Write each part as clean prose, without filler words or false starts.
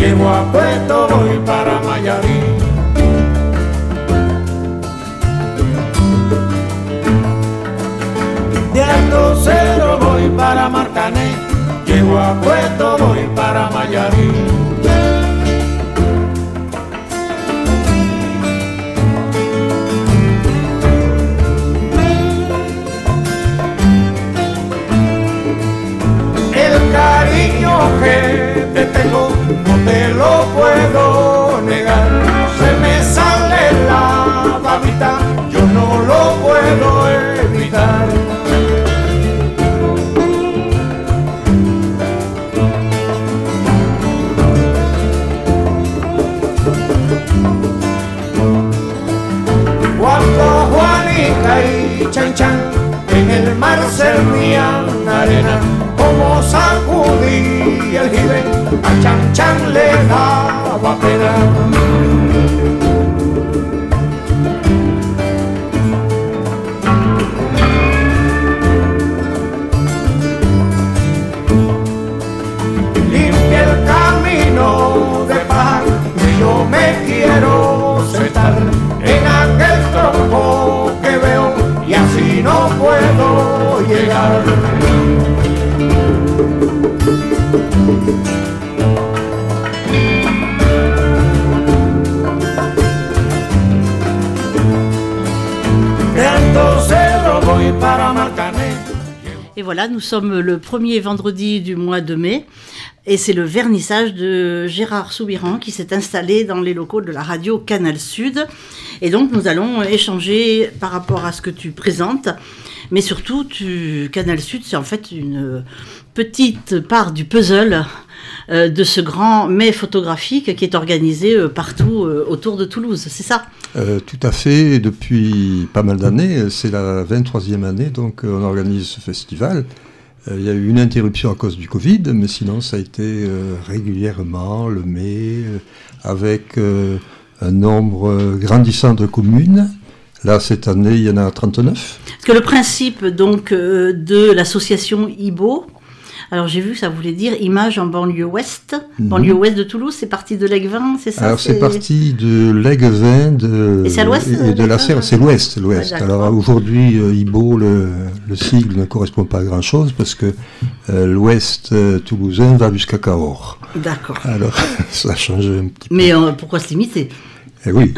llego a Puerto, voy para Mayarí. De Alto Cero voy para Marcané, llego a Puerto, voy para Mayarí. El cariño que te tengo no te lo puedo negar, se me sale la babita, yo no lo puedo evitar. Cuando Juanita y Chan Chan en el mar servían arena, como sacudí el jibe, a Chan Chan le daba pena. Limpia el camino de paz, y yo me quiero sentar en aquel tronco que veo, y así no puedo llegar. De Alto Cero voy para Marcané. Et voilà, nous sommes le premier vendredi du mois de mai et c'est le vernissage de Gérard Soubiran qui s'est installé dans les locaux de la radio Canal Sud. Et donc nous allons échanger par rapport à ce que tu présentes. Mais surtout, Canal Sud, c'est en fait une petite part du puzzle de ce grand mai photographique qui est organisé partout autour de Toulouse, c'est ça ? Tout à fait, depuis pas mal d'années, c'est la 23e année, donc on organise ce festival. Il y a eu une interruption à cause du Covid, mais sinon ça a été régulièrement le mai, avec un nombre grandissant de communes. Là, cette année, il y en a 39. Parce que le principe donc de l'association IBO, alors j'ai vu que ça voulait dire Images en banlieue ouest. Banlieue ouest de Toulouse, c'est parti de l'Aiguevin, c'est ça ? Alors c'est parti de l'Aiguevin et c'est à l'ouest et de la Serre, c'est l'ouest. Ouais, alors aujourd'hui, IBO, le sigle ne correspond pas à grand-chose parce que l'ouest toulousain va jusqu'à Cahors. D'accord. Alors ça a changé un petit peu. Mais pourquoi se limiter ? Oui.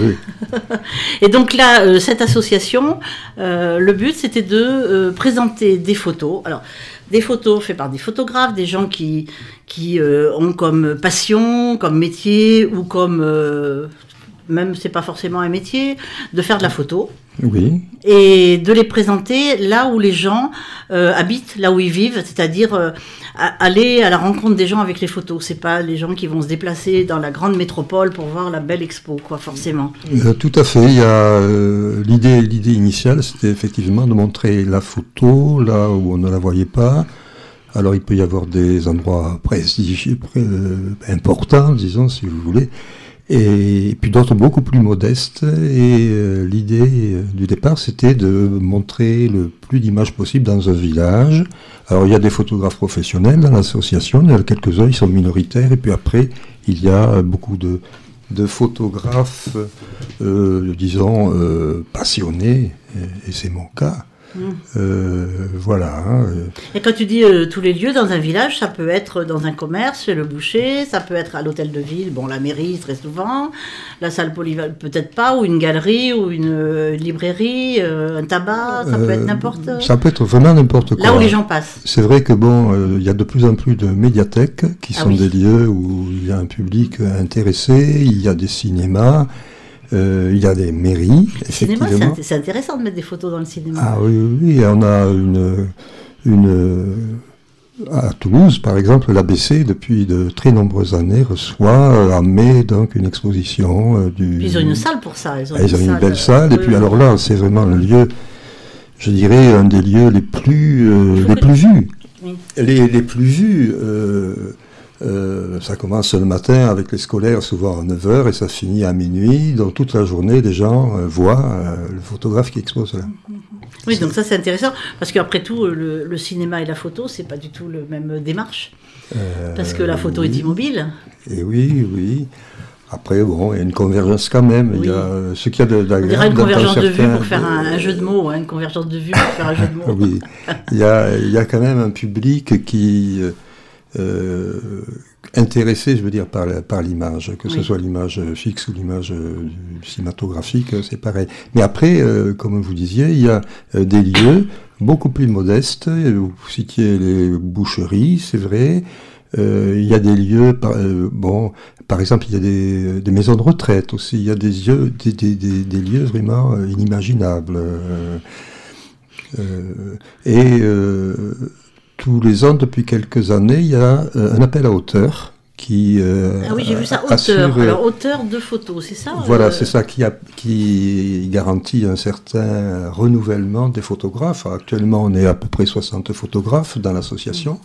Et donc là, cette association, le but c'était de présenter des photos. Alors, des photos faites par des photographes, des gens qui ont comme passion, comme métier ou comme même c'est pas forcément un métier, de faire de la photo. Oui. Et de les présenter là où les gens habitent, là où ils vivent, c'est-à-dire aller à la rencontre des gens avec les photos. C'est pas les gens qui vont se déplacer dans la grande métropole pour voir la belle expo, quoi, forcément. Tout à fait. Il y a l'idée initiale, c'était effectivement de montrer la photo là où on ne la voyait pas. Alors il peut y avoir des endroits prestigieux, importants, disons, si vous voulez. Et puis d'autres beaucoup plus modestes, et l'idée du départ c'était de montrer le plus d'images possible dans un village. Alors il y a des photographes professionnels dans l'association, il y en a quelques-uns, ils sont minoritaires, et puis après il y a beaucoup de photographes, disons, passionnés, et c'est mon cas. Voilà. Et quand tu dis tous les lieux dans un village, ça peut être dans un commerce, chez le boucher, ça peut être à l'hôtel de ville, bon la mairie très souvent, la salle polyvalente peut-être pas, ou une galerie, ou une librairie, un tabac, ça peut être n'importe. Ça peut être vraiment n'importe quoi. Là où les gens passent. C'est vrai que il y a de plus en plus de médiathèques qui sont des lieux où il y a un public intéressé, il y a des cinémas. Il y a des mairies, effectivement. Le cinéma, c'est intéressant de mettre des photos dans le cinéma. Ah oui, on a à Toulouse, par exemple, l'ABC, depuis de très nombreuses années, reçoit en mai donc une exposition Puis ils ont une salle pour ça. Ils ont une belle salle, et puis alors là, c'est vraiment le lieu, je dirais, un des lieux les plus vus. Oui. Les plus vus. Ça commence le matin avec les scolaires, souvent à 9h, et ça finit à minuit. Donc toute la journée, les gens voient le photographe qui expose là. Oui, donc ça c'est intéressant, parce qu'après tout, le cinéma et la photo, c'est pas du tout le même démarche. Parce que la photo est immobile. Et oui. Après, bon, il y a une convergence quand même. Oui. Il y a ce qu'il y a d'agréable. On dirait une convergence de vue certains... pour faire un jeu de mots, une convergence de vue pour faire un jeu de mots. Oui, il y a quand même un public qui intéressé, je veux dire, par l'image, que ce soit l'image fixe ou l'image cinématographique, c'est pareil. Mais après, comme vous disiez, il y a des lieux beaucoup plus modestes. Vous citiez les boucheries, c'est vrai. Il y a des lieux, par exemple, il y a des maisons de retraite aussi. Il y a des lieux vraiment inimaginables. Tous les ans, depuis quelques années, il y a un appel à hauteur qui ah oui, j'ai vu ça, hauteur. assure, alors, hauteur de photos, c'est ça Voilà, c'est ça qui garantit un certain renouvellement des photographes. Actuellement, on est à peu près 60 photographes dans l'association.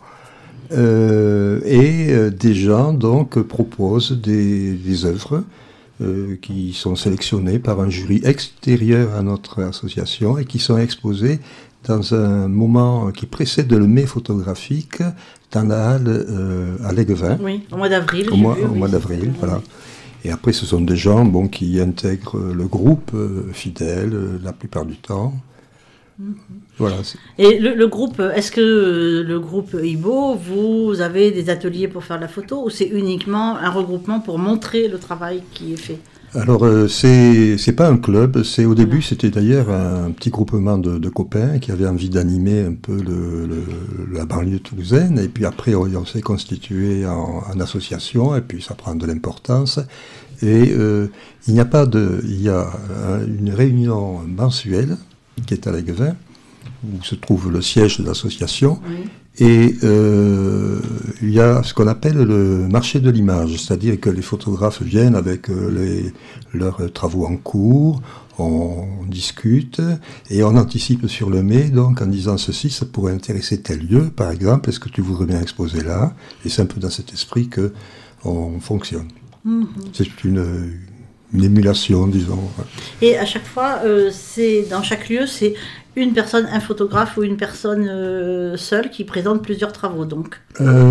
Des gens donc proposent des œuvres qui sont sélectionnées par un jury extérieur à notre association et qui sont exposées dans un moment qui précède le mai photographique dans la halle à l'Aiguevin. Oui, au mois d'avril. Au mois d'avril, voilà. Et après, ce sont des gens qui intègrent le groupe fidèle la plupart du temps. Voilà. Et le groupe, est-ce que le groupe IBO, vous avez des ateliers pour faire de la photo ou c'est uniquement un regroupement pour montrer le travail qui est fait ? Alors, c'est pas un club, au début, c'était d'ailleurs un petit groupement de copains qui avaient envie d'animer un peu la banlieue toulousaine, et puis après, on s'est constitué en association, et puis ça prend de l'importance, et il y a une réunion mensuelle qui est à l'Aiguevin, où se trouve le siège de l'association, et il y a ce qu'on appelle le marché de l'image, c'est-à-dire que les photographes viennent avec leurs travaux en cours, on discute, et on anticipe sur le mai, donc en disant ceci, ça pourrait intéresser tel lieu, par exemple, est-ce que tu voudrais bien exposer là ? Et c'est un peu dans cet esprit qu'on fonctionne. Mm-hmm. C'est une émulation, disons. Et à chaque fois, dans chaque lieu, c'est une personne, un photographe ou une personne seule qui présente plusieurs travaux, donc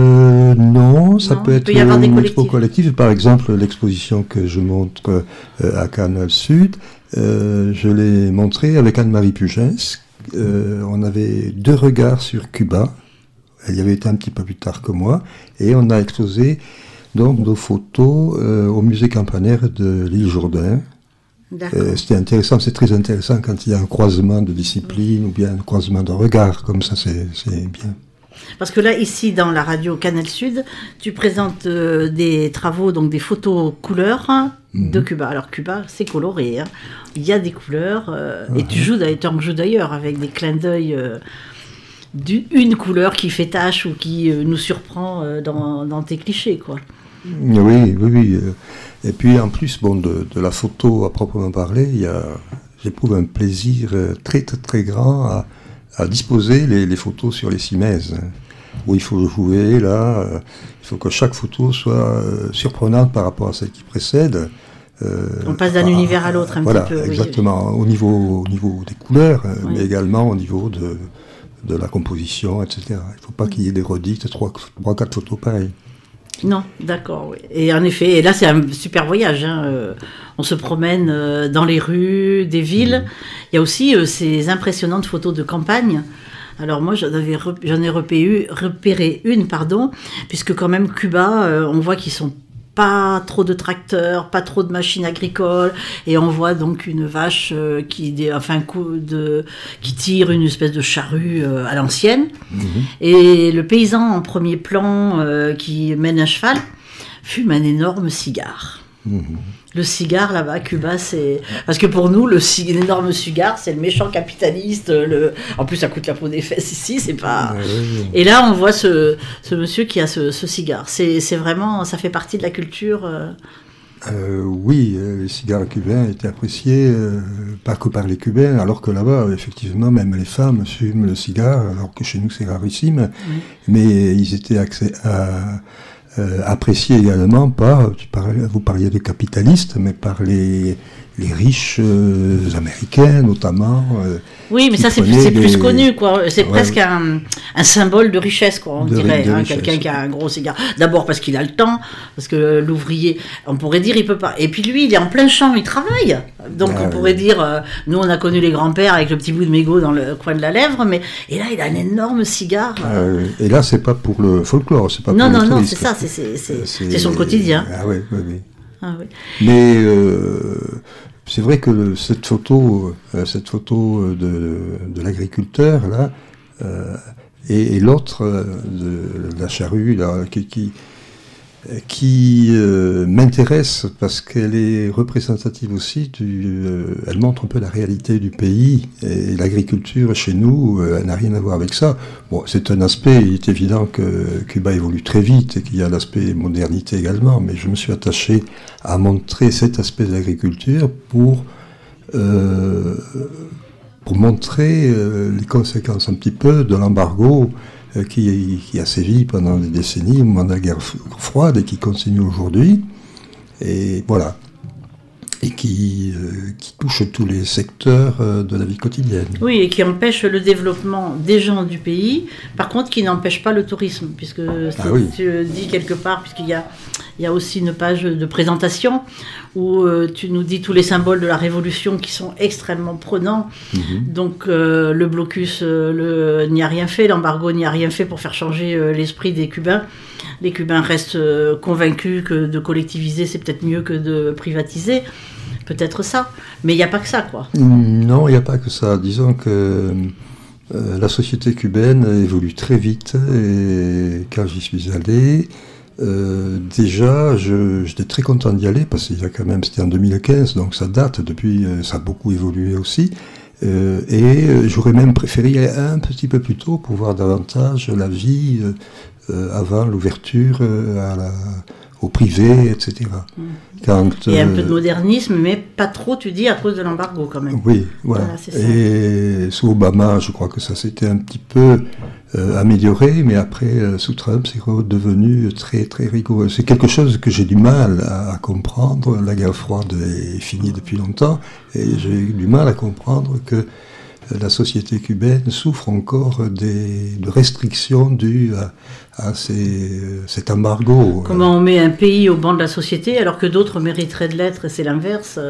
Non, ça peut être y avoir des une collectifs. expo collective. Par exemple, l'exposition que je montre à Canal Sud, je l'ai montrée avec Anne-Marie Pugens. On avait 2 regards sur Cuba. Elle y avait été un petit peu plus tard que moi. Et on a exposé donc nos photos au musée campanaire de l'île Jourdain. C'était intéressant, c'est très intéressant quand il y a un croisement de disciplines ou bien un croisement de regards, comme ça c'est bien. Parce que là, ici, dans la radio Canal Sud, tu présentes des travaux, donc des photos couleurs de Cuba. Alors Cuba, c'est coloré, il y a des couleurs, et tu en joues d'ailleurs avec des clins d'œil d'une couleur qui fait tache ou qui nous surprend dans tes clichés, quoi. Oui. Et puis en plus, de la photo à proprement parler, j'éprouve un plaisir très très très grand à disposer les photos sur les cimaises, où il faut jouer là, il faut que chaque photo soit surprenante par rapport à celle qui précède. On passe d'un univers à l'autre un petit peu. Voilà, exactement, au niveau des couleurs, mais également au niveau de la composition, etc. Il ne faut pas qu'il y ait des redites, 3-4 photos pareilles. Non, d'accord, oui. Et en effet, et là c'est un super voyage. On se promène dans les rues des villes. Il y a aussi ces impressionnantes photos de campagne. Alors moi j'en ai repéré une, puisque quand même Cuba, on voit qu'ils sont pas trop de tracteurs, pas trop de machines agricoles, et on voit donc une vache qui tire une espèce de charrue à l'ancienne, et le paysan en premier plan qui mène un cheval fume un énorme cigare. Le cigare là-bas à Cuba, c'est... Parce que pour nous, l'énorme cigare, c'est le méchant capitaliste. En plus, ça coûte la peau des fesses ici, c'est pas... Et là, on voit ce monsieur qui a ce cigare. C'est vraiment... Ça fait partie de la culture... Oui, les cigares cubains étaient appréciés, pas que par les Cubains, alors que là-bas, effectivement, même les femmes fument le cigare, alors que chez nous, c'est rarissime. Mais ils étaient appréciés également par, vous parliez de capitalistes, mais par les les riches américains, notamment. Oui, mais ça, c'est plus connu, quoi. C'est presque un symbole de richesse, quoi, on dirait. Quelqu'un qui a un gros cigare. D'abord parce qu'il a le temps, parce que l'ouvrier, on pourrait dire, il peut pas. Et puis lui, il est en plein champ, il travaille. Donc on pourrait dire, nous, on a connu les grands-pères avec le petit bout de mégot dans le coin de la lèvre, et là, il a un énorme cigare. Et là, c'est pas pour le folklore, c'est pas pour le tourisme. Non, c'est ça, c'est son quotidien. Ah oui. Mais c'est vrai que cette photo de l'agriculteur là et l'autre de la charrue là, qui m'intéresse parce qu'elle est représentative aussi elle montre un peu la réalité du pays, et l'agriculture chez nous elle n'a rien à voir avec ça. Bon, c'est un aspect, il est évident que Cuba évolue très vite et qu'il y a l'aspect modernité également, mais je me suis attaché à montrer cet aspect de l'agriculture pour montrer les conséquences un petit peu de l'embargo qui a sévi pendant des décennies au moment de la guerre froide et qui continue aujourd'hui, et voilà, et qui touche tous les secteurs de la vie quotidienne. Oui, et qui empêche le développement des gens du pays, par contre qui n'empêche pas le tourisme, puisque tu dis quelque part, puisqu'il y a aussi une page de présentation où tu nous dis tous les symboles de la Révolution qui sont extrêmement prenants. Donc le blocus n'y a rien fait, l'embargo n'y a rien fait pour faire changer l'esprit des Cubains. Les Cubains restent convaincus que de collectiviser, c'est peut-être mieux que de privatiser. Peut-être ça. Mais il n'y a pas que ça, quoi. Non, il n'y a pas que ça. Disons que la société cubaine évolue très vite. Et quand j'y suis allé, déjà, j'étais très content d'y aller, parce qu'il y a quand même, c'était en 2015, donc ça date, depuis, ça a beaucoup évolué aussi. Et j'aurais même préféré y aller un petit peu plus tôt pour voir davantage la vie avant l'ouverture au privé, etc. Il y a un peu de modernisme, mais pas trop, tu dis, à cause de l'embargo quand même. Oui, voilà. Et sous Obama, je crois que ça s'était un petit peu amélioré, mais après, sous Trump, c'est redevenu très, très rigoureux. C'est quelque chose que j'ai du mal à comprendre. La guerre froide est finie depuis longtemps, et j'ai du mal à comprendre que la société cubaine souffre encore de restrictions dues à cet embargo. Comment on met un pays au banc de la société alors que d'autres mériteraient de l'être, et c'est l'inverse.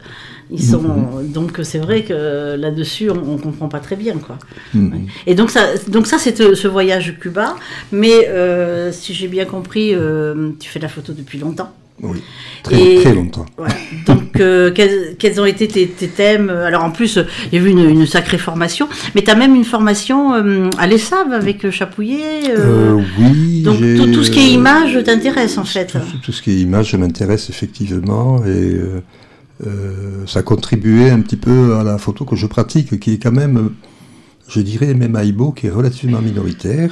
Donc c'est vrai que là-dessus on ne comprend pas très bien, quoi. Et donc ça c'est ce voyage Cuba, mais si j'ai bien compris, tu fais de la photo depuis longtemps. Oui, très longtemps. Voilà. Donc, quels ont été tes thèmes? Alors, en plus, il y a eu une sacrée formation, mais tu as même une formation à l'ESSAV avec Chapouillet. Oui. Donc, tout ce qui est image t'intéresse, en fait. Tout ce qui est image m'intéresse, effectivement, et ça a contribué un petit peu à la photo que je pratique, qui est quand même, je dirais, même à Ibo, qui est relativement minoritaire.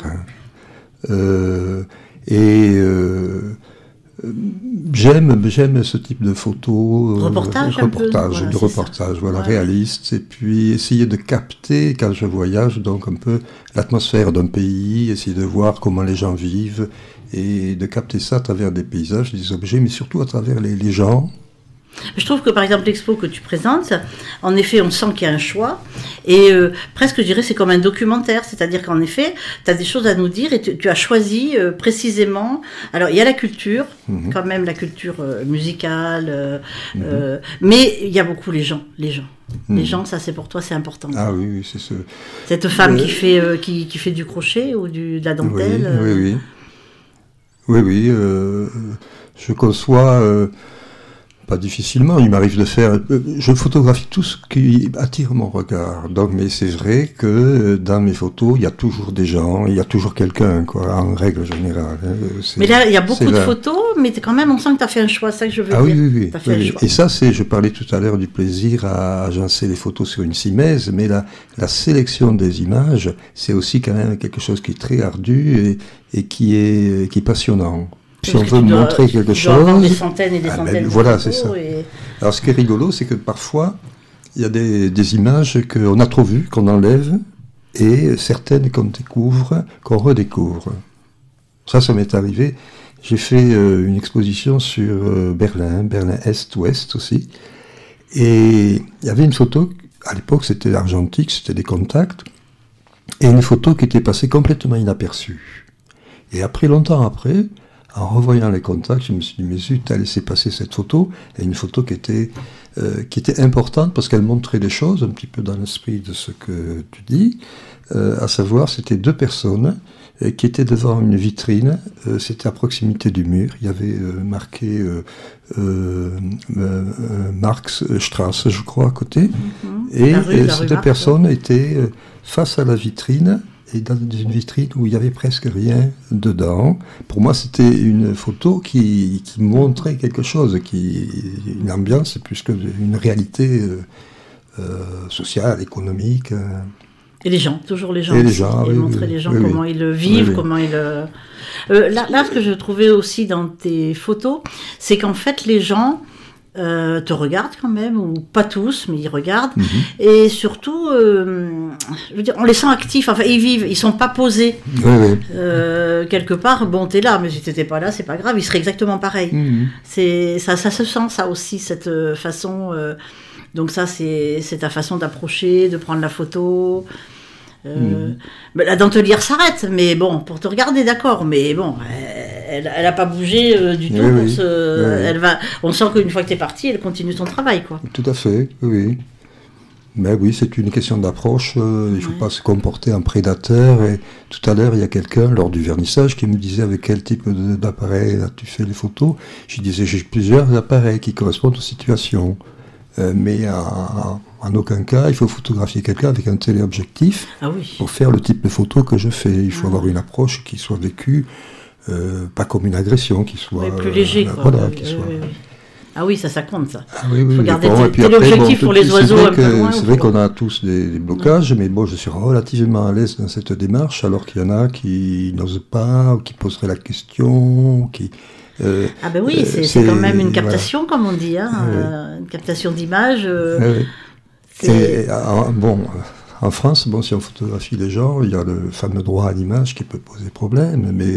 J'aime ce type de photos, reportage, voilà, réaliste, et puis essayer de capter, quand je voyage, donc un peu l'atmosphère d'un pays, essayer de voir comment les gens vivent, et de capter ça à travers des paysages, des objets, mais surtout à travers les gens. Je trouve que par exemple l'expo que tu présentes, en effet on sent qu'il y a un choix, et presque je dirais c'est comme un documentaire, c'est-à-dire qu'en effet tu as des choses à nous dire, et tu as choisi précisément, alors il y a la culture, quand même la culture musicale, mais il y a beaucoup les gens. Les gens, ça c'est pour toi, c'est important. Ah oui, c'est ce... Cette femme qui fait du crochet ou de la dentelle. Oui, je conçois... Pas difficilement, il m'arrive de faire... Je photographie tout ce qui attire mon regard. Donc, mais c'est vrai que dans mes photos, il y a toujours des gens, il y a toujours quelqu'un, quoi, en règle générale. Mais là, il y a beaucoup de photos, mais quand même, on sent que tu as fait un choix, c'est ça que je veux dire. Oui. T'as fait un choix. Et ça, je parlais tout à l'heure du plaisir à agencer les photos sur une simèse, mais la sélection des images, c'est aussi quand même quelque chose qui est très ardu et qui est passionnant. Si on veut montrer quelque chose... des centaines et des centaines de voilà, photos. C'est ça. Alors, ce qui est rigolo, c'est que parfois, il y a des images qu'on a trop vues, qu'on enlève, et certaines qu'on découvre, qu'on redécouvre. Ça m'est arrivé. J'ai fait une exposition sur Berlin Est-Ouest aussi. Et il y avait une photo, à l'époque c'était l'argentique, c'était des contacts, et une photo qui était passée complètement inaperçue. Et longtemps après, en revoyant les contacts, je me suis dit, mais zut, t'as laissé passer cette photo, et une photo qui était importante parce qu'elle montrait des choses, un petit peu dans l'esprit de ce que tu dis, à savoir, c'était 2 personnes qui étaient devant une vitrine, c'était à proximité du mur, il y avait marqué Marx Strasse, je crois, à côté, et ces 2 personnes étaient face à la vitrine, et dans une vitrine où il n'y avait presque rien dedans. Pour moi, c'était une photo qui montrait quelque chose, une ambiance plus qu'une réalité sociale, économique. Et les gens, toujours les gens. Et les gens, oui, montrer les gens comment ils vivent, comment ils... Là, ce que je trouvais aussi dans tes photos, c'est qu'en fait, les gens te regardent quand même, ou pas tous, mais ils regardent. Et surtout, je veux dire, on les sent actifs, enfin, ils vivent, ils sont pas posés. Quelque part, bon, t'es là, mais si t'étais pas là, c'est pas grave, ils seraient exactement pareils. Ça se sent, ça aussi, cette façon... donc ça, c'est ta façon d'approcher, de prendre la photo... la dentelière s'arrête, mais bon, pour te regarder, d'accord, mais bon, elle a pas bougé du tout. Elle va. On sent qu'une fois que t'es parti, elle continue son travail, quoi. Tout à fait, oui. Mais oui, c'est une question d'approche. Il faut pas se comporter en prédateur. Et tout à l'heure, il y a quelqu'un lors du vernissage qui me disait avec quel type d'appareil as-tu fait les photos. Je disais j'ai plusieurs appareils qui correspondent aux situations. Mais en aucun cas, il faut photographier quelqu'un avec un téléobjectif pour faire le type de photo que je fais. Il faut avoir une approche qui soit vécue, pas comme une agression, qui soit... plus léger, quoi. Voilà, Ah oui, ça compte, ça. Il faut garder le téléobjectif pour les oiseaux un peu loin. C'est vrai qu'on a tous des blocages, mais bon, je suis relativement à l'aise dans cette démarche, alors qu'il y en a qui n'osent pas, ou qui poseraient la question, qui... c'est quand même une captation, comme on dit, une captation d'image. En France, si on photographie les gens, il y a le fameux droit à l'image qui peut poser problème, mais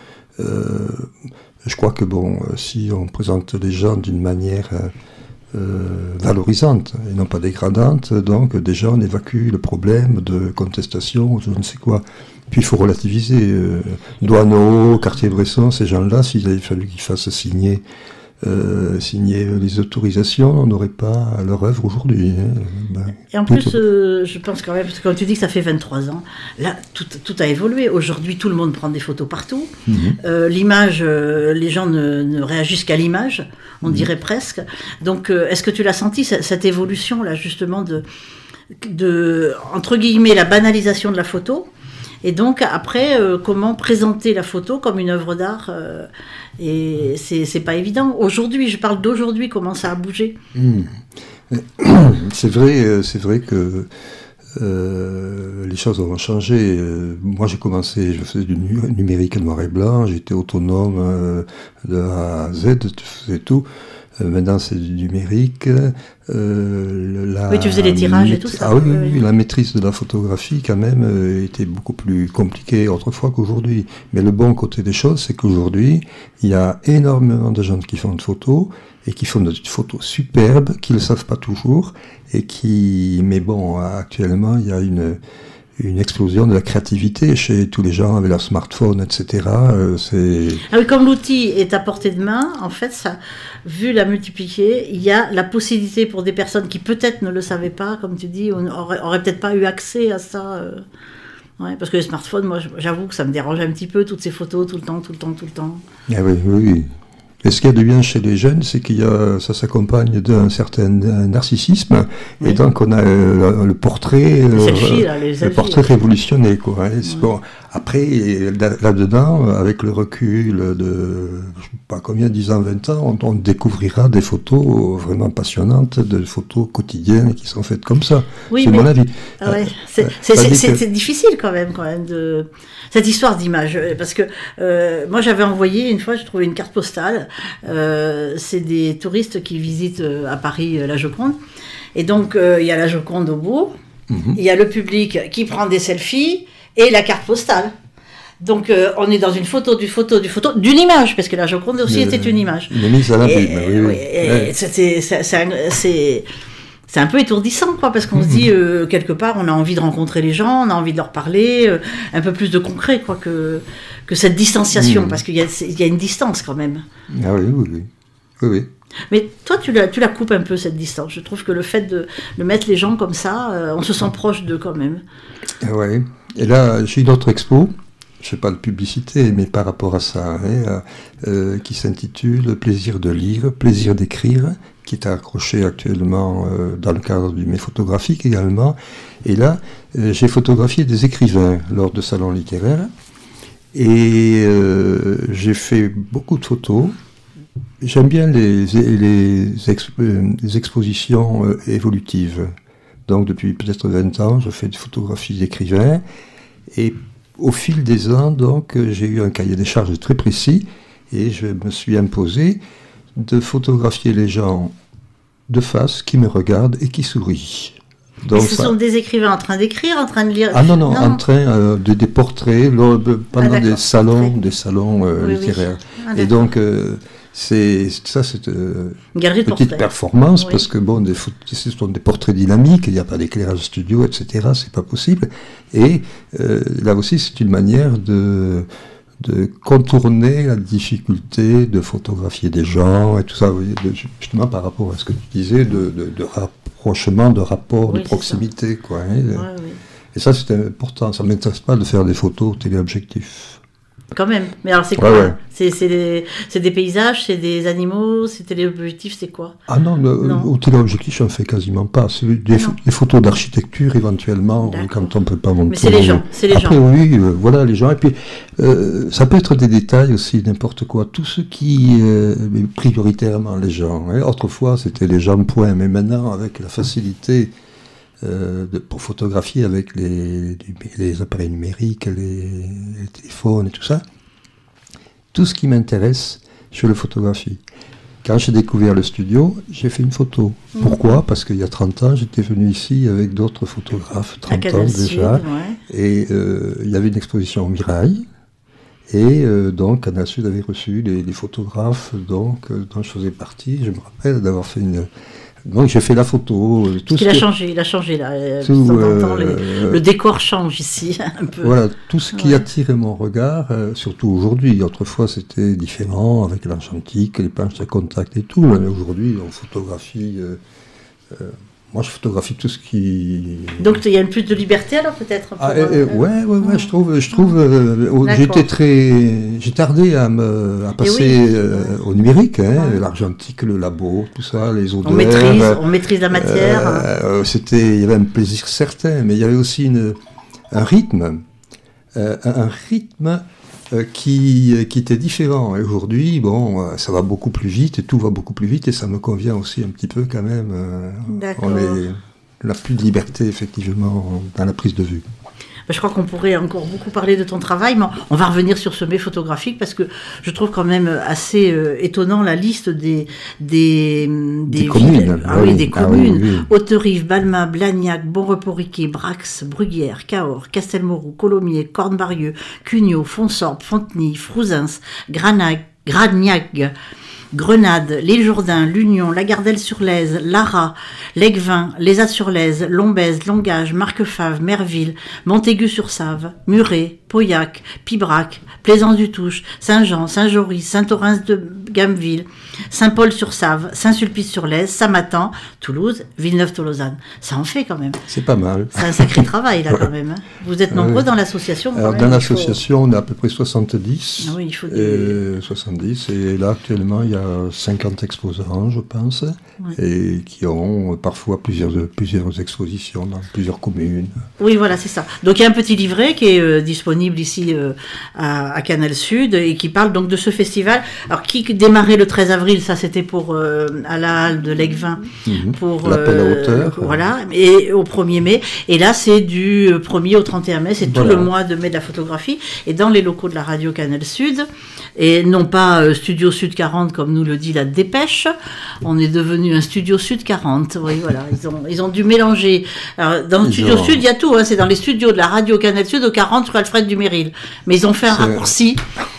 je crois que si on présente les gens d'une manière valorisante et non pas dégradante, donc déjà on évacue le problème de contestation ou je ne sais quoi. Puis il faut relativiser. Douaneau, Cartier-Bresson, ces gens-là, s'il avait fallu qu'ils fassent signer les autorisations, on n'aurait pas leur œuvre aujourd'hui. Et en plus, je pense quand même, parce que quand tu dis que ça fait 23 ans, là, tout a évolué. Aujourd'hui, tout le monde prend des photos partout. L'image, les gens ne réagissent qu'à l'image, on dirait presque. Donc, est-ce que tu l'as senti, cette évolution-là, justement, de, entre guillemets, la banalisation de la photo ? Et donc, après, comment présenter la photo comme une œuvre d'art et c'est pas évident. Aujourd'hui, je parle d'aujourd'hui, comment ça a bougé. C'est vrai que les choses ont changé. Moi, je faisais du numérique noir et blanc, j'étais autonome de A à Z, tu faisais tout. Maintenant, c'est du numérique. Oui, tu faisais les tirages et tout ça. Ah oui, la maîtrise de la photographie, quand même, était beaucoup plus compliquée autrefois qu'aujourd'hui. Mais le bon côté des choses, c'est qu'aujourd'hui, il y a énormément de gens qui font de photos et qui font des photos superbes, qui ne le savent pas toujours, mais bon, actuellement, il y a une explosion de la créativité chez tous les gens avec leur smartphone, etc. Ah oui, comme l'outil est à portée de main, en fait, ça, vu la multiplier, il y a la possibilité pour des personnes qui peut-être ne le savaient pas, comme tu dis, auraient peut-être pas eu accès à ça. Parce que les smartphones, moi, j'avoue que ça me dérange un petit peu, toutes ces photos, tout le temps. Ah oui. Et ce qu'il y a de bien chez les jeunes, c'est ça s'accompagne d'un certain narcissisme, et donc on a le portrait, le portrait révolutionné, quoi. Bon, après, là-dedans, avec le recul de, je sais pas combien, 10 ans, 20 ans, on découvrira des photos vraiment passionnantes, des photos quotidiennes qui sont faites comme ça. Oui, c'est mon avis. C'est difficile quand même de cette histoire d'image, parce que moi j'avais envoyé une fois, j'ai trouvé une carte postale. C'est des touristes qui visitent à Paris la Joconde, et donc il y a la Joconde au bout, il y a le public qui prend des selfies et la carte postale. Donc on est dans une photo, d'une image, parce que la Joconde aussi était une image. Une mise à l'abîme, oui. C'est un peu étourdissant, quoi, parce qu'on se dit, quelque part, on a envie de rencontrer les gens, on a envie de leur parler, un peu plus de concret, quoi, que cette distanciation, parce qu'il y a une distance, quand même. Ah oui. Mais toi, tu la coupes un peu, cette distance. Je trouve que le fait de mettre les gens comme ça, on se sent proche d'eux, quand même. Oui. Et là, j'ai une autre expo. Je ne fais pas de publicité, mais par rapport à ça, qui s'intitule « Plaisir de lire, plaisir d'écrire », qui est accroché actuellement dans le cadre du Mai photographique également. Et là, j'ai photographié des écrivains lors de salons littéraires, et j'ai fait beaucoup de photos. J'aime bien les expositions évolutives. Donc depuis peut-être 20 ans, je fais des photographies d'écrivains, et au fil des ans, donc, j'ai eu un cahier des charges très précis et je me suis imposé de photographier les gens de face qui me regardent et qui sourient. Donc, ce sont des écrivains en train d'écrire, en train de lire? Ah non, en train de des portraits pendant des salons littéraires. Ah, et donc, c'est une petite performance, parce que bon, ce sont des portraits dynamiques, il n'y a pas d'éclairage studio, etc. C'est pas possible. Et là aussi, c'est une manière de contourner la difficulté de photographier des gens et tout ça, justement par rapport à ce que tu disais, de rapprochement, de rapport, de proximité, quoi. Et ça, c'est important. Ça ne m'intéresse pas de faire des photos au téléobjectif. Quand même. Mais alors, c'est quoi? C'est des paysages, c'est des animaux, c'est téléobjectif, c'est quoi? Ah non, au téléobjectif, je n'en fais quasiment pas. C'est des photos d'architecture, éventuellement, quand on ne peut pas monter. Mais c'est les gens, Après, oui, voilà, les gens. Et puis, ça peut être des détails aussi, n'importe quoi. Tout ce qui, prioritairement, les gens. Autrefois, c'était les gens point, mais maintenant, avec la facilité pour photographier avec les appareils numériques, les téléphones et tout ça. Tout ce qui m'intéresse, je le photographie. Quand j'ai découvert le studio, j'ai fait une photo. Pourquoi ? Parce qu'il y a 30 ans, j'étais venu ici avec d'autres photographes, 30 ans déjà, et il y avait une exposition au Mirail, et donc Canal Sud avait reçu des photographes dont je faisais partie. Je me rappelle d'avoir fait Donc j'ai fait la photo. Il a changé là. Le décor change ici un peu. Voilà, tout ce qui attirait mon regard, surtout aujourd'hui. Autrefois c'était différent avec l'argentique, les pinces à contact et tout. Mais aujourd'hui on photographie. Moi je photographie tout ce qui. Donc il y a une plus de liberté alors peut-être. Ouais, je trouve. J'ai tardé à passer au numérique, l'argentique, le labo, tout ça, les odeurs. On maîtrise la matière. Il y avait un plaisir certain, mais il y avait aussi un rythme qui était différent. Et aujourd'hui, bon, ça va beaucoup plus vite et tout va beaucoup plus vite et ça me convient aussi un petit peu quand même. On a plus de liberté effectivement dans la prise de vue. Je crois qu'on pourrait encore beaucoup parler de ton travail, mais on va revenir sur ce Mai photographique parce que je trouve quand même assez étonnant la liste des communes. Des communes. Haute-Rive, Balma, Blagnac, Bon-Repos-Riquet, Brax, Bruguière, Cahors, Castelmourou, Colomiers, Cornebarieux, Cugnaux, Fonsorbe, Fontenay, Frouzins, Gragnac, Grenade, l'Île Jourdain, l'Union, la Gardelle-sur-Lèze, Lara, l'Aiguevin, les As-sur-Lèze, Lombez, Longage, Marquefave, Merville, Montaigu-sur-Save, Muret, Pauillac, Pibrac, Plaisance-du-Touche, Saint-Jean, Saint-Jory, Saint-Orens-de-Gameville, Saint-Paul-sur-Save, Saint-Sulpice-sur-Lèze, Saint-Matan, Toulouse, Villeneuve-Tolosane. Ça en fait quand même. C'est pas mal. C'est un sacré travail là quand même. Hein. Vous êtes nombreux dans l'association. Alors dans l'association, on est à peu près 70. Oui, il faut 70. Et là actuellement, il y a 50 exposants, je pense, et qui ont parfois plusieurs expositions dans plusieurs communes. Oui, voilà, c'est ça. Donc il y a un petit livret qui est disponible ici à Canal Sud et qui parle donc de ce festival. Alors qui démarré le 13 avril, ça c'était pour à la halle de Legvin, pour l'appel à hauteur. Voilà, et au 1er mai. Et là, c'est du 1er au 31 mai, c'est tout le mois de mai de la photographie, et dans les locaux de la radio Canal Sud, et non pas Studio Sud 40 comme nous le dit la dépêche, on est devenu un Studio Sud 40. Oui, voilà, ils ont dû mélanger. Alors, dans le Studio Sud, il y a tout, hein, c'est dans les studios de la radio Canal Sud au 40 rue Alfred Dumeril. Mais ils ont fait un raccourci.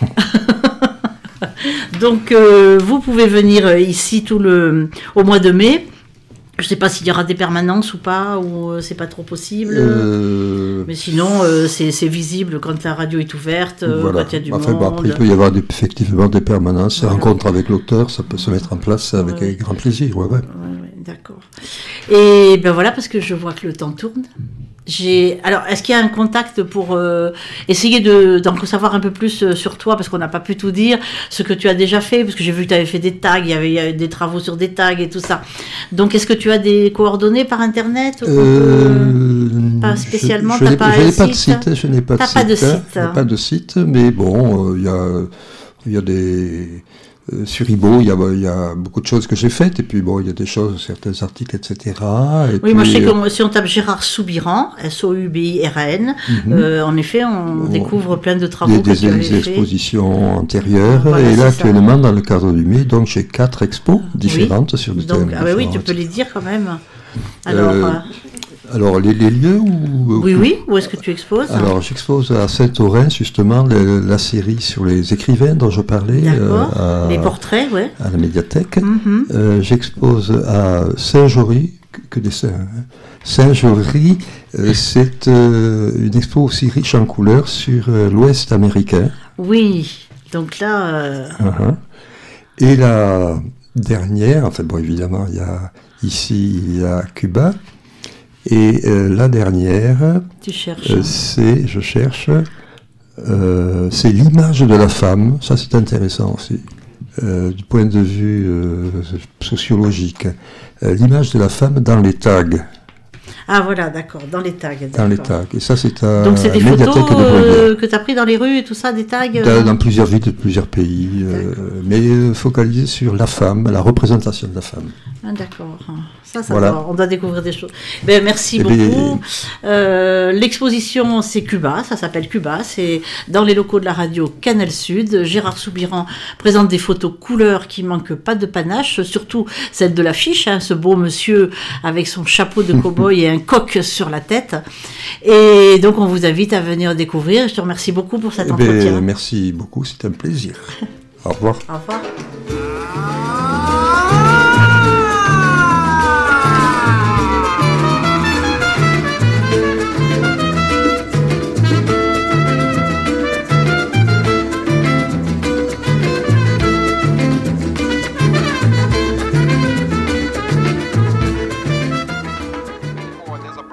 Donc, vous pouvez venir ici au mois de mai. Je ne sais pas s'il y aura des permanences ou pas, ou c'est pas trop possible. Mais sinon, c'est visible quand la radio est ouverte, voilà. Quand il y a du monde. Après, il peut y avoir effectivement des permanences. Voilà. Rencontres avec l'auteur, ça peut se mettre en place avec grand plaisir. Ouais. D'accord. Et ben voilà, parce que je vois que le temps tourne. Alors, est-ce qu'il y a un contact pour essayer d'en savoir un peu plus sur toi, parce qu'on n'a pas pu tout dire, ce que tu as déjà fait, parce que j'ai vu que tu avais fait des tags, il y avait des travaux sur des tags et tout ça. Donc, est-ce que tu as des coordonnées par Internet pas spécialement, je n'ai pas de site. Je n'ai pas de site. Pas de site, mais bon, il y a des... sur Ibo, il y a beaucoup de choses que j'ai faites, et puis bon, il y a des choses, certains articles, etc. Et oui, puis, moi je sais que si on tape Gérard Soubiran, Soubiran, en effet, on découvre plein de travaux que tu avais fait. Des expositions antérieures, voilà, et là actuellement, dans le cadre du mai, donc j'ai 4 expos différentes sur des thèmes. Ah oui, tu peux les dire quand même. Alors, les lieux où... Oui, où est-ce que tu exposes? Alors, j'expose à Saint-Aurin, justement, la série sur les écrivains dont je parlais. D'accord, les portraits, ouais. À la médiathèque. J'expose à Saint-Jory, que des saints. Saint-Jory, c'est une expo aussi riche en couleurs sur l'Ouest américain. Oui, donc là... Et la dernière, enfin bon, évidemment, il y a Cuba. Et la dernière, c'est l'image de la femme. Ça, c'est intéressant aussi, du point de vue sociologique. L'image de la femme dans les tags. Ah voilà, d'accord, dans les tags. Dans les tags. Et ça, c'est à donc c'est des photos que tu as pris dans les rues et tout ça, des tags dans plusieurs villes de plusieurs pays, mais focalisé sur la femme, la représentation de la femme. Ah, d'accord. Ça voilà. On doit découvrir des choses. Merci beaucoup. L'exposition, c'est Cuba, ça s'appelle Cuba, c'est dans les locaux de la radio Canal Sud. Gérard Soubiran présente des photos couleurs qui manquent pas de panache, surtout celle de l'affiche, ce beau monsieur avec son chapeau de cow-boy et un coq sur la tête. Et donc on vous invite à venir découvrir. Je te remercie beaucoup pour cet entretien. Merci beaucoup, c'est un plaisir. Au revoir. Au revoir.